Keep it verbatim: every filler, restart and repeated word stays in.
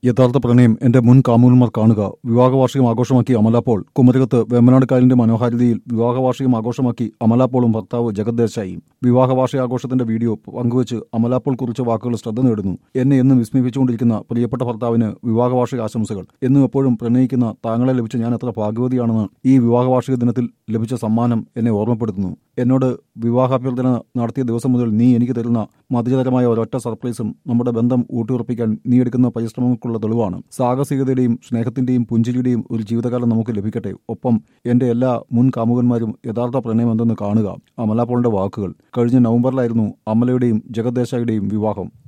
യഥാർത്ഥ പ്രണയം എന്റെ മുൻ കാമുകന്മാർ കാണുക. വിവാഹവാർഷികം ആഘോഷമാക്കി അമല പോൾ. കുമരകത്ത് വേമ്പനാട് കായലിന്റെ മനോഹാരിതയിൽ വിവാഹവാർഷികം ആഘോഷമാക്കി അമല പോളും ഭർത്താവ് ജഗത് ദേശായിയും. വിവാഹവാർഷികാഘോഷത്തിന്റെ വീഡിയോ പങ്കുവച്ച് അമല പോൾ കുറിച്ച വാക്കുകൾ ശ്രദ്ധ നേടുന്നു. എന്നെ എന്നും വിസ്മയിപ്പിച്ചുകൊണ്ടിരിക്കുന്ന പ്രിയപ്പെട്ട ഭർത്താവിന് വിവാഹവാർഷിക ആശംസകൾ. എന്നും എപ്പോഴും പ്രണയിക്കുന്ന താങ്കളെ ലഭിച്ച ഞാൻ എത്ര ഭാഗ്യവതിയാണെന്ന് ഈ വിവാഹവാർഷിക ദിനത്തിൽ ലഭിച്ച സമ്മാനം എന്നെ ഓർമ്മപ്പെടുത്തുന്നു. എന്നോട് വിവാഹാഭ്യർത്ഥന നടത്തിയ ദിവസം മുതൽ നീ എനിക്ക് തരുന്ന മധുരതരമായ ഒരൊറ്റ സർപ്രൈസും നമ്മുടെ ബന്ധം ഊട്ടിയുറപ്പിക്കാൻ നീ എടുക്കുന്ന പരിശ്രമങ്ങൾക്കുള്ള തെളിവാണ്. സാഹസികതയുടെയും സ്നേഹത്തിന്റെയും പുഞ്ചിരിയുടെയും ഒരു ജീവിതകാലം നമുക്ക് ലഭിക്കട്ടെ. ഒപ്പം എന്റെ എല്ലാ മുൻ കാമുകന്മാരും യഥാർത്ഥ പ്രണയം എന്തെന്ന് കാണുക. അമല പോളിന്റെ വാക്കുകൾ. കഴിഞ്ഞ നവംബറിലായിരുന്നു അമലയുടെയും ജഗത് ദേശായിയുടെയും വിവാഹം.